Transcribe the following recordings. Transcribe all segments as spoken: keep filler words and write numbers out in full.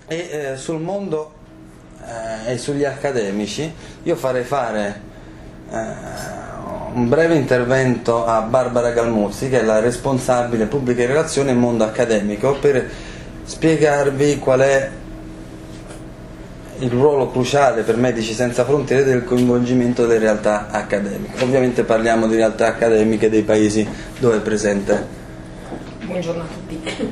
E eh, sul mondo eh, e sugli accademici io farei fare eh, un breve intervento a Barbara Galmuzzi, che è la responsabile pubbliche relazioni e mondo accademico, per spiegarvi qual è il ruolo cruciale per Medici Senza Frontiere del coinvolgimento delle realtà accademiche. Ovviamente parliamo di realtà accademiche dei paesi dove è presente. Buongiorno a tutti.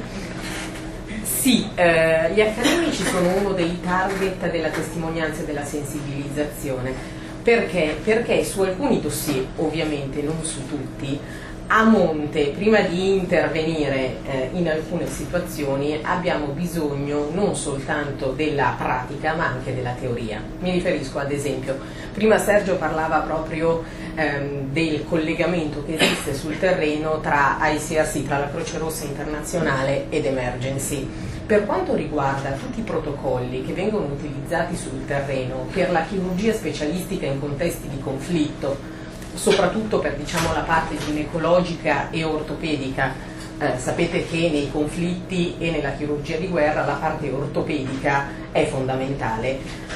Sì, eh, gli accademici sono uno dei target della testimonianza e della sensibilizzazione. Perché? Perché su alcuni dossier, ovviamente non su tutti, a monte, prima di intervenire eh, in alcune situazioni, abbiamo bisogno non soltanto della pratica ma anche della teoria. Mi riferisco ad esempio, prima Sergio parlava proprio ehm, del collegamento che esiste sul terreno tra I C R C, tra la Croce Rossa Internazionale ed Emergency. Per quanto riguarda tutti i protocolli che vengono utilizzati sul terreno per la chirurgia specialistica in contesti di conflitto, soprattutto per, diciamo, la parte ginecologica e ortopedica, eh, sapete che nei conflitti e nella chirurgia di guerra la parte ortopedica è fondamentale.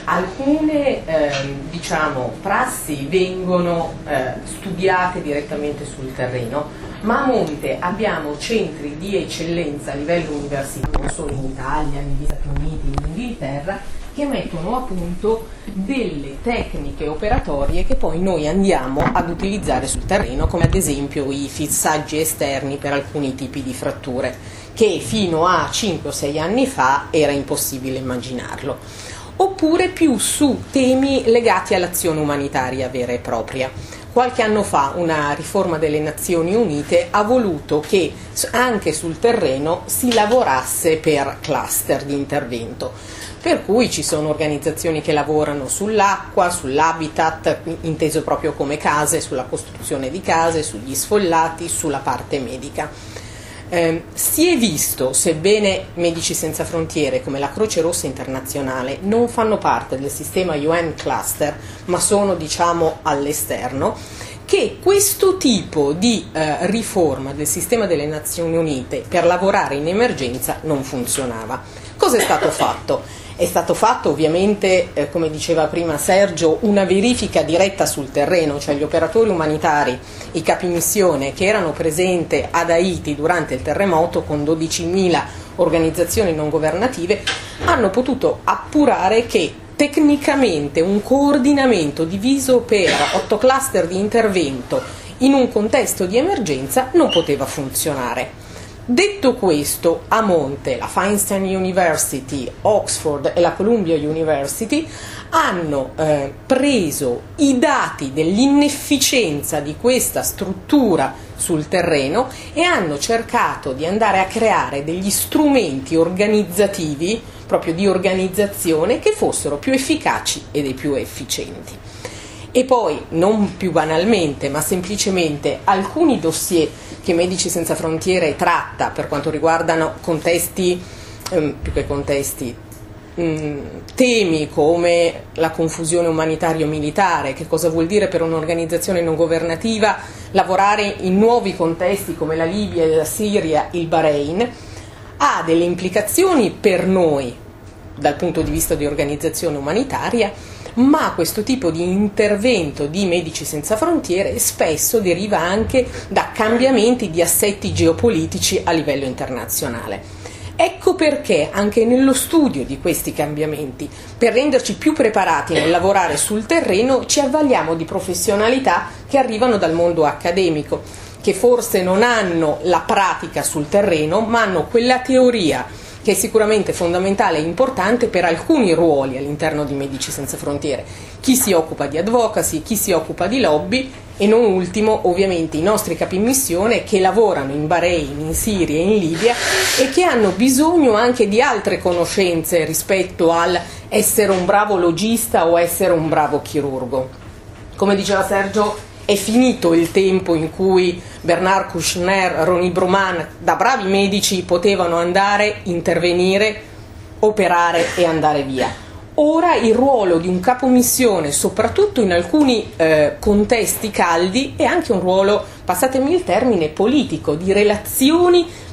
Alcune eh, diciamo, prassi vengono eh, studiate direttamente sul terreno, ma a monte abbiamo centri di eccellenza a livello universitario, non solo in Italia, negli Stati Uniti, in Inghilterra, che mettono a punto delle tecniche operatorie che poi noi andiamo ad utilizzare sul terreno, come ad esempio i fissaggi esterni per alcuni tipi di fratture, che fino a cinque o sei anni fa era impossibile immaginarlo. Oppure più su temi legati all'azione umanitaria vera e propria. Qualche anno fa una riforma delle Nazioni Unite ha voluto che anche sul terreno si lavorasse per cluster di intervento, per cui ci sono organizzazioni che lavorano sull'acqua, sull'habitat, inteso proprio come case, sulla costruzione di case, sugli sfollati, sulla parte medica. Eh, si è visto, sebbene Medici Senza Frontiere come la Croce Rossa Internazionale non fanno parte del sistema U N Cluster, ma sono, diciamo, all'esterno, che questo tipo di eh, riforma del sistema delle Nazioni Unite per lavorare in emergenza non funzionava. Cosa è stato fatto? È stato fatto ovviamente, eh, come diceva prima Sergio, una verifica diretta sul terreno, cioè gli operatori umanitari, i capimissione che erano presenti ad Haiti durante il terremoto con dodicimila organizzazioni non governative hanno potuto appurare che tecnicamente un coordinamento diviso per otto cluster di intervento in un contesto di emergenza non poteva funzionare. Detto questo, a monte la Feinstein University, Oxford e la Columbia University hanno eh, preso i dati dell'inefficienza di questa struttura sul terreno e hanno cercato di andare a creare degli strumenti organizzativi, proprio di organizzazione, che fossero più efficaci e dei più efficienti. E poi, non più banalmente, ma semplicemente alcuni dossier che Medici Senza Frontiere tratta per quanto riguardano contesti, ehm, più che contesti, mh, temi come la confusione umanitario-militare, che cosa vuol dire per un'organizzazione non governativa lavorare in nuovi contesti come la Libia, la Siria, il Bahrain, ha delle implicazioni per noi dal punto di vista di organizzazione umanitaria, ma questo tipo di intervento di Medici Senza Frontiere spesso deriva anche da cambiamenti di assetti geopolitici a livello internazionale. Ecco perché anche nello studio di questi cambiamenti, per renderci più preparati nel lavorare sul terreno, ci avvaliamo di professionalità che arrivano dal mondo accademico, che forse non hanno la pratica sul terreno, ma hanno quella teoria che è sicuramente fondamentale e importante per alcuni ruoli all'interno di Medici Senza Frontiere. Chi si occupa di advocacy, chi si occupa di lobby e non ultimo ovviamente i nostri capimissione che lavorano in Bahrain, in Siria e in Libia e che hanno bisogno anche di altre conoscenze rispetto al essere un bravo logista o essere un bravo chirurgo. Come diceva Sergio, è finito il tempo in cui Bernard Kouchner, Ronnie Broman, da bravi medici potevano andare, intervenire, operare e andare via. Ora il ruolo di un capomissione, soprattutto in alcuni eh, contesti caldi, è anche un ruolo, passatemi il termine, politico, di relazioni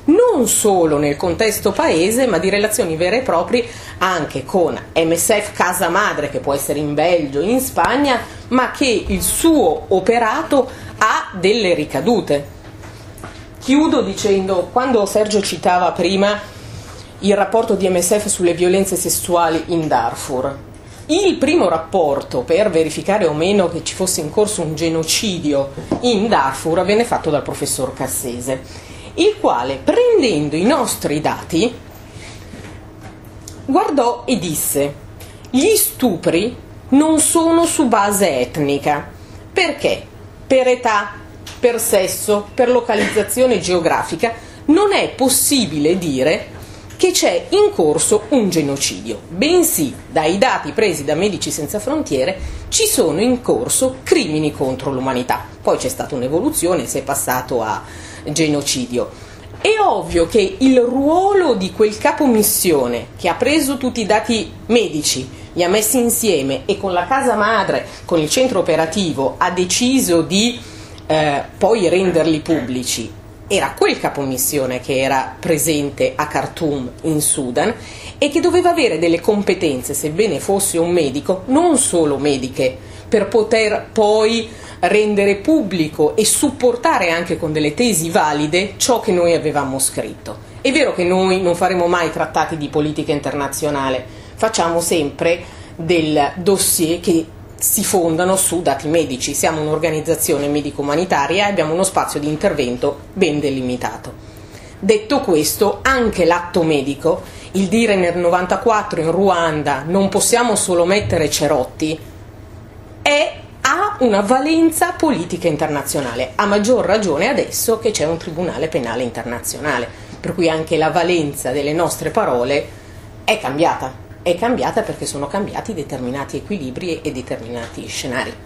non solo nel contesto paese, ma di relazioni vere e proprie anche con M S F casa madre, che può essere in Belgio, in Spagna, ma che il suo operato ha delle ricadute. Chiudo dicendo, quando Sergio citava prima il rapporto di M S F sulle violenze sessuali in Darfur, il primo rapporto per verificare o meno che ci fosse in corso un genocidio in Darfur venne fatto dal professor Cassese, il quale, prendendo i nostri dati, guardò e disse: gli stupri non sono su base etnica. Perché? Per età, per sesso, per localizzazione geografica non è possibile dire che c'è in corso un genocidio, bensì dai dati presi da Medici Senza Frontiere ci sono in corso crimini contro l'umanità. Poi c'è stata un'evoluzione, si è passato a genocidio. È ovvio che il ruolo di quel capomissione che ha preso tutti i dati medici, li ha messi insieme e con la casa madre, con il centro operativo, ha deciso di eh, poi renderli pubblici, era quel capomissione che era presente a Khartoum in Sudan e che doveva avere delle competenze, sebbene fosse un medico, non solo mediche, per poter poi rendere pubblico e supportare anche con delle tesi valide ciò che noi avevamo scritto. È vero che noi non faremo mai trattati di politica internazionale, facciamo sempre del dossier che si fondano su dati medici, siamo un'organizzazione medico-umanitaria e abbiamo uno spazio di intervento ben delimitato. Detto questo, anche l'atto medico, il dire nel novantaquattro in Ruanda non possiamo solo mettere cerotti, è ha una valenza politica internazionale, a maggior ragione adesso che c'è un tribunale penale internazionale, per cui anche la valenza delle nostre parole è cambiata, è cambiata perché sono cambiati determinati equilibri e determinati scenari.